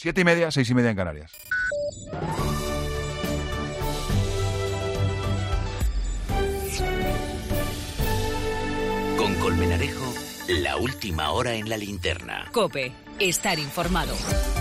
7:30, 6:30 en Canarias. Con Colmenarejo, la última hora en la linterna. COPE, estar informado.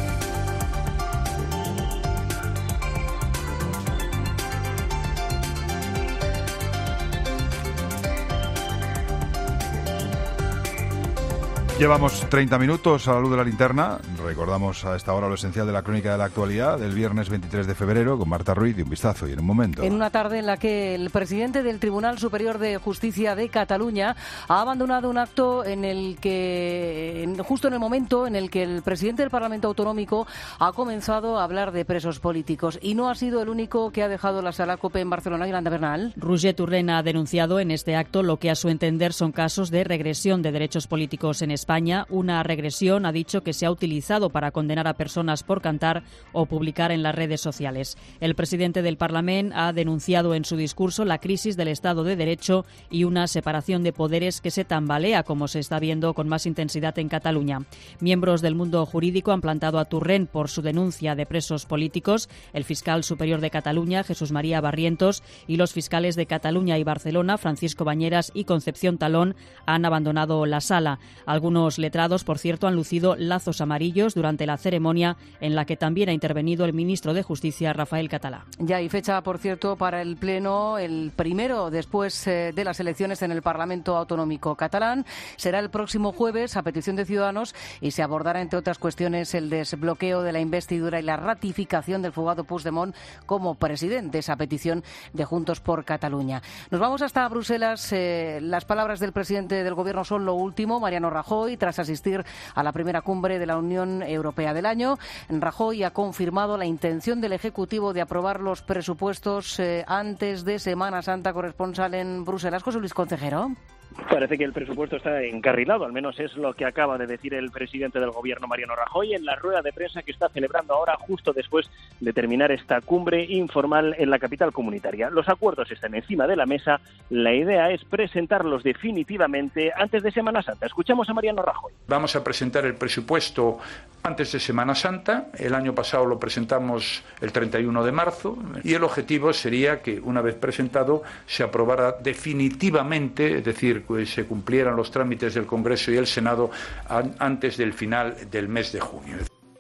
Llevamos 30 minutos a la luz de la linterna. Recordamos a esta hora lo esencial de la crónica de la actualidad del viernes 23 de febrero con Marta Ruiz y un vistazo. Y en un momento. En una tarde en la que el presidente del Tribunal Superior de Justicia de Cataluña ha abandonado un acto en el que, justo en el momento en el que el presidente del Parlamento Autonómico ha comenzado a hablar de presos políticos. Y no ha sido el único que ha dejado la sala COPE en Barcelona. Yolanda Bernal. Roger Torrent ha denunciado en este acto lo que a su entender son casos de regresión de derechos políticos en España. Una regresión, ha dicho, que se ha utilizado para condenar a personas por cantar o publicar en las redes sociales. El presidente del Parlamento ha denunciado en su discurso la crisis del Estado de Derecho y una separación de poderes que se tambalea, como se está viendo con más intensidad en Cataluña. Miembros del mundo jurídico han plantado a Torrent por su denuncia de presos políticos. El fiscal superior de Cataluña, Jesús María Barrientos, y los fiscales de Cataluña y Barcelona, Francisco Bañeras y Concepción Talón, han abandonado la sala. Algunos letrados, por cierto, han lucido lazos amarillos durante la ceremonia en la que también ha intervenido el ministro de Justicia, Rafael Català. Ya hay fecha, por cierto, para el pleno, el primero después de las elecciones en el Parlamento Autonómico catalán. Será el próximo jueves, a petición de Ciudadanos, y se abordará, entre otras cuestiones, el desbloqueo de la investidura y la ratificación del fugado Puigdemont como presidente, esa petición de Juntos por Cataluña. Nos vamos hasta Bruselas. Las palabras del presidente del Gobierno son lo último, Mariano Rajoy, tras asistir a la primera cumbre de la Unión Europea del año. Rajoy ha confirmado la intención del Ejecutivo de aprobar los presupuestos antes de Semana Santa. Corresponsal en Bruselas, José Luis Concejero. Parece que el presupuesto está encarrilado, al menos es lo que acaba de decir el presidente del Gobierno, Mariano Rajoy, en la rueda de prensa que está celebrando ahora justo después de terminar esta cumbre informal en la capital comunitaria. Los acuerdos están encima de la mesa, la idea es presentarlos definitivamente antes de Semana Santa. Escuchamos a Mariano Rajoy. Vamos a presentar el presupuesto antes de Semana Santa. El año pasado lo presentamos el 31 de marzo y el objetivo sería que, una vez presentado, se aprobara definitivamente, es decir, que se cumplieran los trámites del Congreso y el Senado antes del final del mes de junio.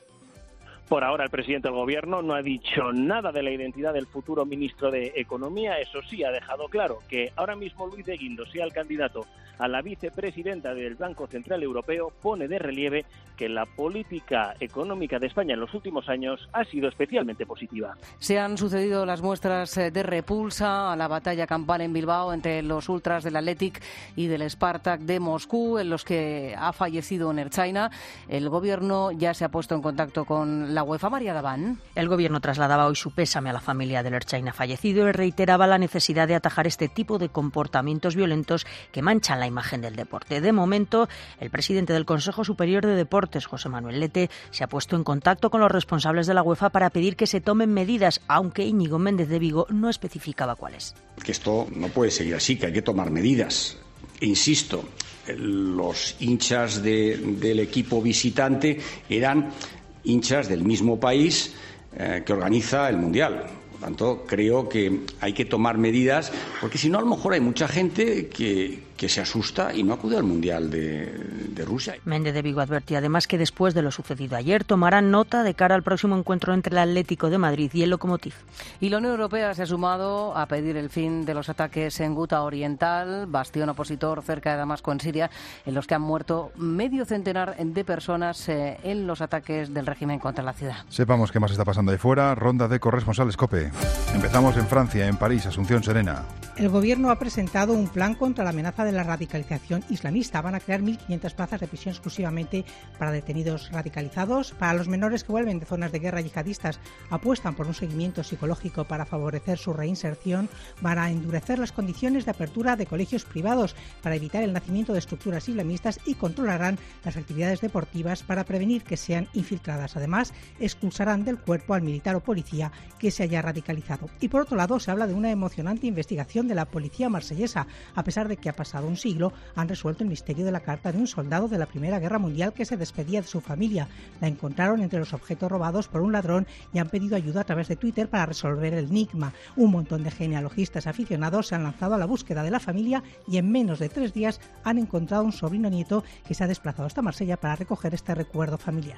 Por ahora el presidente del Gobierno no ha dicho nada de la identidad del futuro ministro de Economía. Eso sí, ha dejado claro que ahora mismo Luis de Guindos sea el candidato a la vicepresidenta del Banco Central Europeo, pone de relieve que la política económica de España en los últimos años ha sido especialmente positiva. Se han sucedido las muestras de repulsa a la batalla campal en Bilbao entre los ultras del Athletic y del Spartak de Moscú, en los que ha fallecido un ertzaina. El Gobierno ya se ha puesto en contacto con la UEFA. María Daván. El Gobierno trasladaba hoy su pésame a la familia del ertzaina fallecido y reiteraba la necesidad de atajar este tipo de comportamientos violentos que manchan la imagen del deporte. De momento, el presidente del Consejo Superior de Deportes, José Manuel Lete, se ha puesto en contacto con los responsables de la UEFA para pedir que se tomen medidas, aunque Íñigo Méndez de Vigo no especificaba cuáles. Que esto no puede seguir así, que hay que tomar medidas. Insisto, los hinchas del equipo visitante eran hinchas del mismo país que organiza el Mundial. Por tanto, creo que hay que tomar medidas, porque si no, a lo mejor hay mucha gente que se asusta y no acude al Mundial de Rusia. Méndez de Vigo advertía además que después de lo sucedido ayer tomarán nota de cara al próximo encuentro entre el Atlético de Madrid y el Lokomotiv. Y la Unión Europea se ha sumado a pedir el fin de los ataques en Guta Oriental, bastión opositor cerca de Damasco en Siria, en los que han muerto medio centenar de personas en los ataques del régimen contra la ciudad. Sepamos qué más está pasando ahí fuera. Ronda de corresponsales COPE. Empezamos en Francia, en París, Asunción Serena. El Gobierno ha presentado un plan contra la amenaza de la radicalización islamista. Van a crear 1.500 plazas de prisión exclusivamente para detenidos radicalizados. Para los menores que vuelven de zonas de guerra yihadistas, apuestan por un seguimiento psicológico para favorecer su reinserción. Van a endurecer las condiciones de apertura de colegios privados para evitar el nacimiento de estructuras islamistas y controlarán las actividades deportivas para prevenir que sean infiltradas. Además, expulsarán del cuerpo al militar o policía que se haya radicalizado. Y por otro lado, se habla de una emocionante investigación de la policía marsellesa, a pesar de que ha pasado pasado un siglo, han resuelto el misterio de la carta de un soldado de la Primera Guerra Mundial que se despedía de su familia. La encontraron entre los objetos robados por un ladrón y han pedido ayuda a través de Twitter para resolver el enigma. Un montón de genealogistas aficionados se han lanzado a la búsqueda de la familia y en menos de 3 días han encontrado un sobrino nieto que se ha desplazado hasta Marsella para recoger este recuerdo familiar.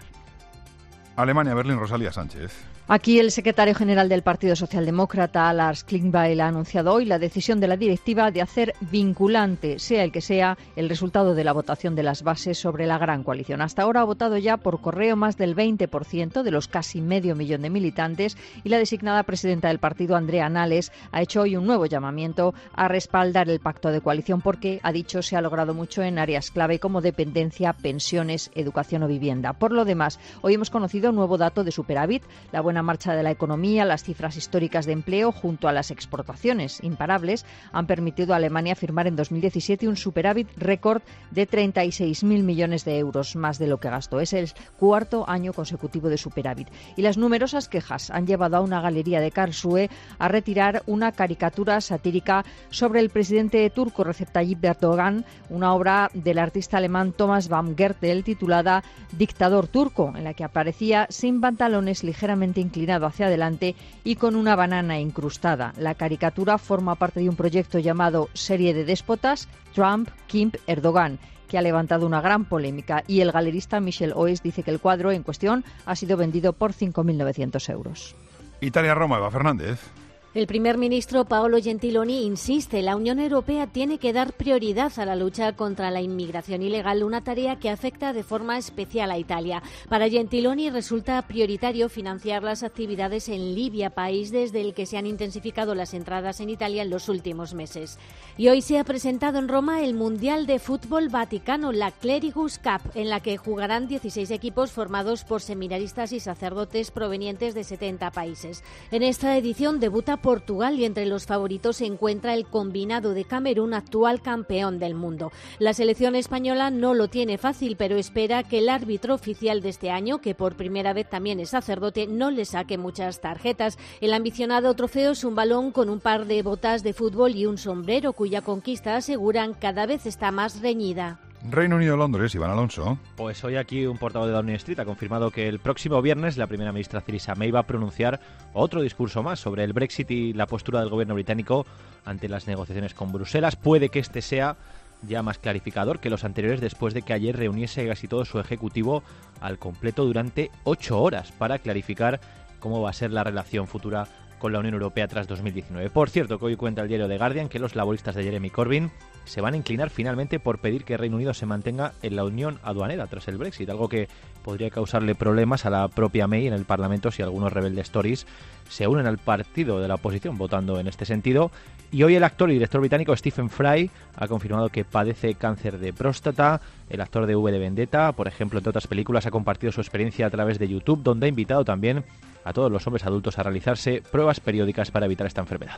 Alemania, Berlín, Rosalía Sánchez. Aquí el secretario general del Partido Socialdemócrata, Lars Klingbeil, ha anunciado hoy la decisión de la directiva de hacer vinculante, sea el que sea, el resultado de la votación de las bases sobre la gran coalición. Hasta ahora ha votado ya por correo más del 20% de los casi medio millón de militantes y la designada presidenta del partido, Andrea Nahles, ha hecho hoy un nuevo llamamiento a respaldar el pacto de coalición porque, ha dicho, se ha logrado mucho en áreas clave como dependencia, pensiones, educación o vivienda. Por lo demás, hoy hemos conocido un nuevo dato de superávit, la buena marcha de la economía, las cifras históricas de empleo junto a las exportaciones imparables han permitido a Alemania firmar en 2017 un superávit récord de 36.000 millones de euros, más de lo que gastó. Es el 4º año consecutivo de superávit. Y las numerosas quejas han llevado a una galería de Karlsruhe a retirar una caricatura satírica sobre el presidente turco Recep Tayyip Erdogan, una obra del artista alemán Thomas Baumgärtel titulada Dictador turco, en la que aparecía sin pantalones, ligeramente inclinado hacia adelante y con una banana incrustada. La caricatura forma parte de un proyecto llamado Serie de Déspotas, Trump, Kim, Erdogan, que ha levantado una gran polémica, y el galerista Michel Oes dice que el cuadro en cuestión ha sido vendido por 5.900 euros. Italia-Roma, Eva Fernández. El primer ministro Paolo Gentiloni insiste, la Unión Europea tiene que dar prioridad a la lucha contra la inmigración ilegal, una tarea que afecta de forma especial a Italia. Para Gentiloni resulta prioritario financiar las actividades en Libia, país desde el que se han intensificado las entradas en Italia en los últimos meses. Y hoy se ha presentado en Roma el Mundial de Fútbol Vaticano, la Clericus Cup, en la que jugarán 16 equipos formados por seminaristas y sacerdotes provenientes de 70 países. En esta edición debuta Portugal y entre los favoritos se encuentra el combinado de Camerún, actual campeón del mundo. La selección española no lo tiene fácil, pero espera que el árbitro oficial de este año, que por primera vez también es sacerdote, no le saque muchas tarjetas. El ambicionado trofeo es un balón con un par de botas de fútbol y un sombrero, cuya conquista, aseguran, cada vez está más reñida. Reino Unido, Londres, Iván Alonso. Pues hoy aquí un portavoz de Downing Street ha confirmado que el próximo viernes la primera ministra Theresa May va a pronunciar otro discurso más sobre el Brexit y la postura del gobierno británico ante las negociaciones con Bruselas. Puede que este sea ya más clarificador que los anteriores, después de que ayer reuniese casi todo su ejecutivo al completo durante 8 horas para clarificar cómo va a ser la relación futura con la Unión Europea tras 2019. Por cierto, que hoy cuenta el diario The Guardian que los laboristas de Jeremy Corbyn se van a inclinar finalmente por pedir que Reino Unido se mantenga en la unión aduanera tras el Brexit, algo que podría causarle problemas a la propia May en el Parlamento si algunos rebeldes Tories se unen al partido de la oposición votando en este sentido. Y hoy el actor y director británico Stephen Fry ha confirmado que padece cáncer de próstata. El actor de V de Vendetta, por ejemplo, entre otras películas, ha compartido su experiencia a través de YouTube, donde ha invitado también a todos los hombres adultos a realizarse pruebas periódicas para evitar esta enfermedad.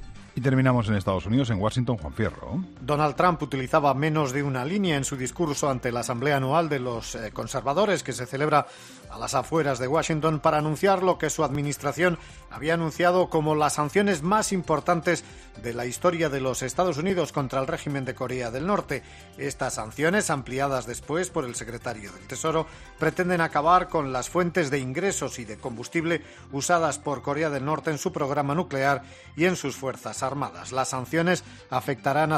Y terminamos en Estados Unidos, en Washington, Juan Fierro. Donald Trump utilizaba menos de una línea en su discurso ante la Asamblea Anual de los Conservadores, que se celebra a las afueras de Washington, para anunciar lo que su administración había anunciado como las sanciones más importantes de la historia de los Estados Unidos contra el régimen de Corea del Norte. Estas sanciones, ampliadas después por el secretario del Tesoro, pretenden acabar con las fuentes de ingresos y de combustible usadas por Corea del Norte en su programa nuclear y en sus fuerzas armadas. Las sanciones afectarán a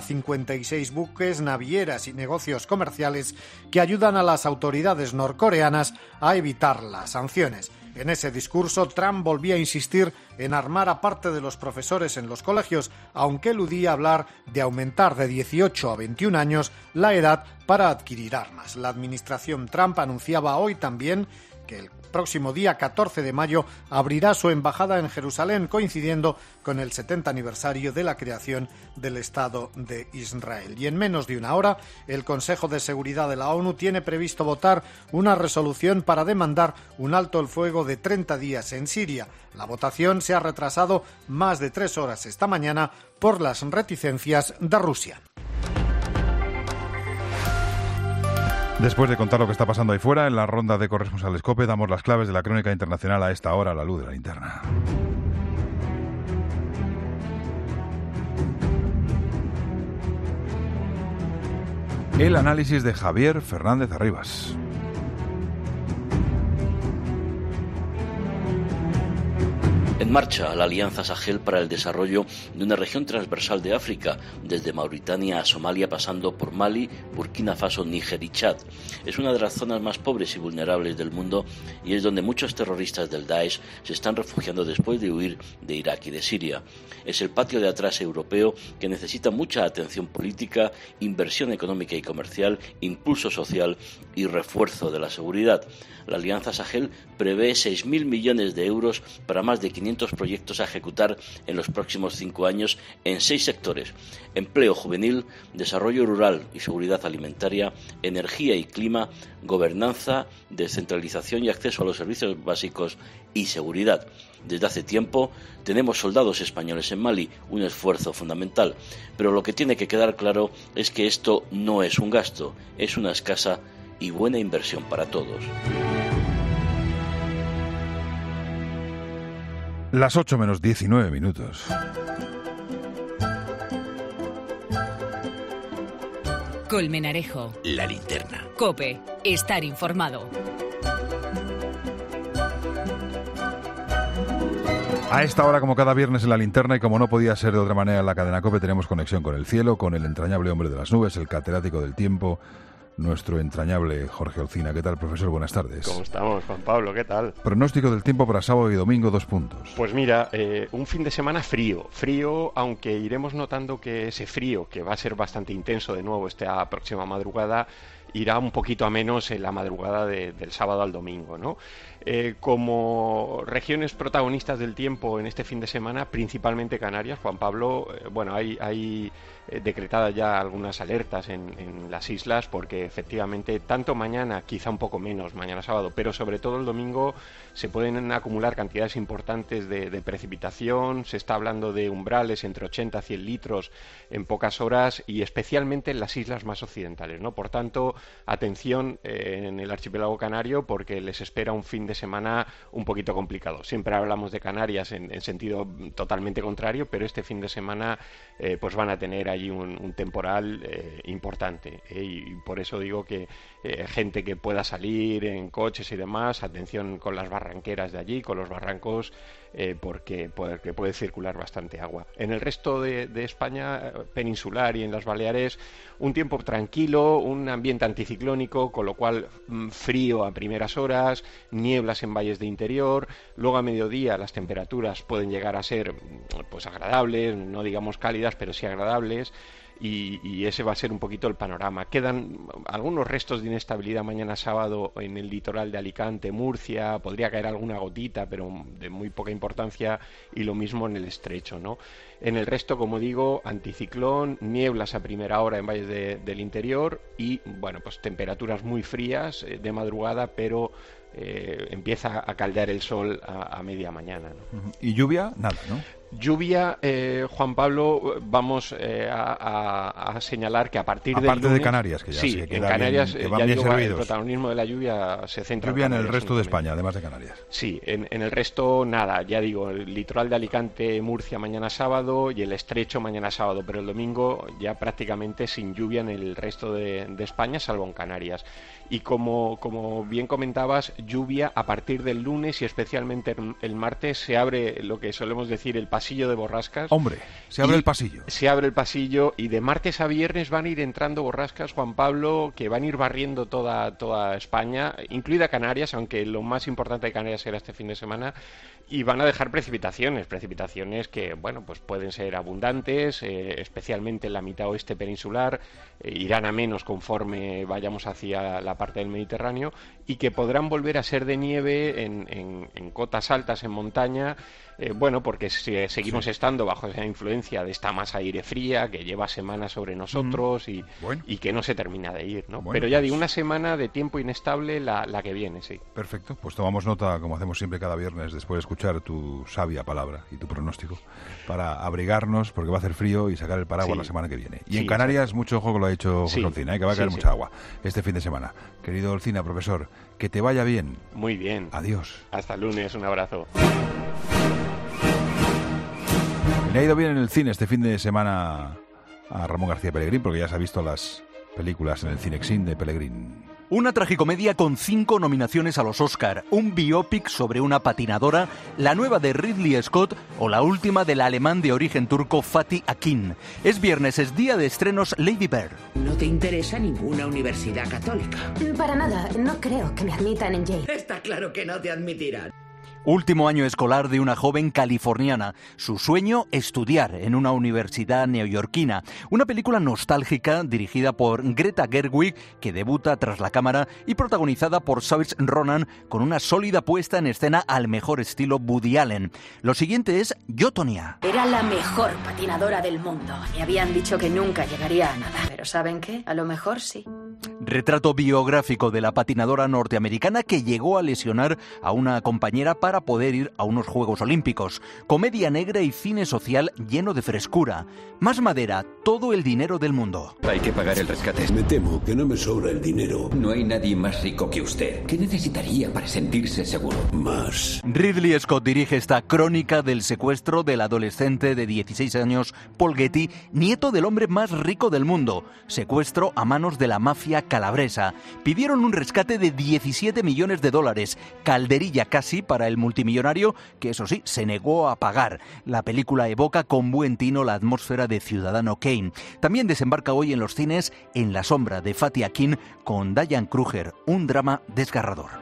56 buques, navieras y negocios comerciales que ayudan a las autoridades norcoreanas a evitar las sanciones. En ese discurso, Trump volvía a insistir en armar a parte de los profesores en los colegios, aunque eludía hablar de aumentar de 18 a 21 años la edad para adquirir armas. La administración Trump anunciaba hoy también que el próximo día 14 de mayo abrirá su embajada en Jerusalén, coincidiendo con el 70 aniversario de la creación del Estado de Israel. Y en menos de una hora, el Consejo de Seguridad de la ONU tiene previsto votar una resolución para demandar un alto el fuego de 30 días en Siria. La votación se ha retrasado más de 3 horas esta mañana por las reticencias de Rusia. Después de contar lo que está pasando ahí fuera, en la ronda de corresponsales COPE damos las claves de la crónica internacional a esta hora a la luz de la linterna. El análisis de Javier Fernández Arribas. En marcha la Alianza Sahel para el desarrollo de una región transversal de África, desde Mauritania a Somalia pasando por Mali, Burkina Faso, Níger y Chad. Es una de las zonas más pobres y vulnerables del mundo y es donde muchos terroristas del Daesh se están refugiando después de huir de Irak y de Siria. Es el patio de atrás europeo que necesita mucha atención política, inversión económica y comercial, impulso social y refuerzo de la seguridad. La Alianza Sahel prevé 6.000 millones de euros para más de 500 proyectos a ejecutar en los próximos 5 años en 6 sectores: empleo juvenil, desarrollo rural y seguridad alimentaria, energía y clima, gobernanza, descentralización y acceso a los servicios básicos y seguridad. Desde hace tiempo tenemos soldados españoles en Mali, un esfuerzo fundamental, pero lo que tiene que quedar claro es que esto no es un gasto, es una escasa y buena inversión para todos. Las 8 menos 19 minutos. Colmenarejo. La linterna. COPE. Estar informado. A esta hora, como cada viernes en la linterna, y como no podía ser de otra manera en la cadena COPE, tenemos conexión con el cielo, con el entrañable hombre de las nubes, el catedrático del tiempo, nuestro entrañable Jorge Olcina. ¿Qué tal, profesor? Buenas tardes. ¿Cómo estamos, Juan Pablo? ¿Qué tal? Pronóstico del tiempo para sábado y domingo, 2 puntos. Pues mira, un fin de semana frío, aunque iremos notando que ese frío, que va a ser bastante intenso de nuevo esta próxima madrugada, irá un poquito a menos en la madrugada del sábado al domingo, ¿no? Como regiones protagonistas del tiempo en este fin de semana, principalmente Canarias, Juan Pablo, bueno, hay decretadas ya algunas alertas en las islas, porque efectivamente tanto mañana, quizá un poco menos mañana sábado, pero sobre todo el domingo se pueden acumular cantidades importantes de precipitación. Se está hablando de umbrales entre 80 a 100 litros en pocas horas, y especialmente en las islas más occidentales, ¿no? Por tanto, atención en el archipiélago canario, porque les espera un fin de semana un poquito complicado. Siempre hablamos de Canarias en sentido totalmente contrario, pero este fin de semana pues van a tener allí un temporal importante, y por eso digo que gente que pueda salir en coches y demás, atención con las barranqueras de allí, con los barrancos, porque puede circular bastante agua. En el resto de España peninsular y en las Baleares, un tiempo tranquilo, un ambiente anticiclónico, con lo cual frío a primeras horas, nieblas en valles de interior. Luego a mediodía las temperaturas pueden llegar a ser pues agradables, no digamos cálidas, pero sí agradables. Y ese va a ser un poquito el panorama. Quedan algunos restos de inestabilidad mañana sábado en el litoral de Alicante, Murcia. Podría caer alguna gotita, pero de muy poca importancia, y lo mismo en el estrecho, ¿no? En el resto, como digo, anticiclón, nieblas a primera hora en valles del interior y, bueno, pues temperaturas muy frías de madrugada, pero empieza a caldear el sol a media mañana, ¿no? ¿Y lluvia? Nada, ¿no? Lluvia, Juan Pablo, vamos a señalar que a partir del Aparte lunes, de Canarias, que ya sí, en Canarias bien, ya digo, el protagonismo de la lluvia se centra lluvia en el Canarias, resto de España, además de Canarias. Sí, en el resto nada, ya digo, el litoral de Alicante, Murcia mañana sábado y el estrecho mañana sábado, pero el domingo ya prácticamente sin lluvia en el resto de España, salvo en Canarias. Y como bien comentabas, lluvia a partir del lunes y especialmente el martes se abre lo que solemos decir el pasillo de borrascas. Hombre, se abre el pasillo. Se abre el pasillo y de martes a viernes van a ir entrando borrascas, Juan Pablo, que van a ir barriendo toda España, incluida Canarias, aunque lo más importante de Canarias será este fin de semana, y van a dejar precipitaciones que, bueno, pues pueden ser abundantes, especialmente en la mitad oeste peninsular, irán a menos conforme vayamos hacia la parte del Mediterráneo, y que podrán volver a ser de nieve en cotas altas, en montaña, bueno, porque seguimos estando bajo esa influencia de esta masa de aire fría que lleva semanas sobre nosotros y que no se termina de ir, ¿no? Bueno, pero ya digo, una semana de tiempo inestable la que viene, sí. Perfecto, pues tomamos nota, como hacemos siempre cada viernes, después de escuchar tu sabia palabra y tu pronóstico, para abrigarnos, porque va a hacer frío, y sacar el paraguas la semana que viene. Y en Canarias, exacto, mucho ojo, que lo ha dicho José Olcina, que va a caer mucha agua este fin de semana. Querido Olcina, profesor, que te vaya bien. Muy bien. Adiós. Hasta el lunes, un abrazo. Le ha ido bien en el cine este fin de semana a Ramón García Pelegrín, porque ya se ha visto las películas en el Cinexin de Pellegrín. Una tragicomedia con 5 nominaciones a los Oscar, un biopic sobre una patinadora, la nueva de Ridley Scott o la última del alemán de origen turco Fatih Akin. Es viernes, es día de estrenos Lady Bird. ¿No te interesa ninguna universidad católica? Para nada, no creo que me admitan en Yale. Está claro que no te admitirán. Último año escolar de una joven californiana. Su sueño, estudiar en una universidad neoyorquina. Una película nostálgica dirigida por Greta Gerwig, que debuta tras la cámara, y protagonizada por Saoirse Ronan, con una sólida puesta en escena al mejor estilo Woody Allen. Lo siguiente es Yo, Tonya. Era la mejor patinadora del mundo. Me habían dicho que nunca llegaría a nada. Pero ¿saben qué? A lo mejor sí. Retrato biográfico de la patinadora norteamericana que llegó a lesionar a una compañera para poder ir a unos Juegos Olímpicos. Comedia negra y cine social lleno de frescura. Más madera, todo el dinero del mundo. Hay que pagar el rescate. Me temo que no me sobra el dinero. No hay nadie más rico que usted. ¿Qué necesitaría para sentirse seguro? Más. Ridley Scott dirige esta crónica del secuestro del adolescente de 16 años, Paul Getty, nieto del hombre más rico del mundo. Secuestro a manos de la mafia calabresa. Pidieron un rescate de $17 millones. Calderilla casi para el multimillonario, que eso sí, se negó a pagar. La película evoca con buen tino la atmósfera de Ciudadano Kane. También desembarca hoy en los cines En la sombra de Fatih Akin con Diane Kruger, un drama desgarrador.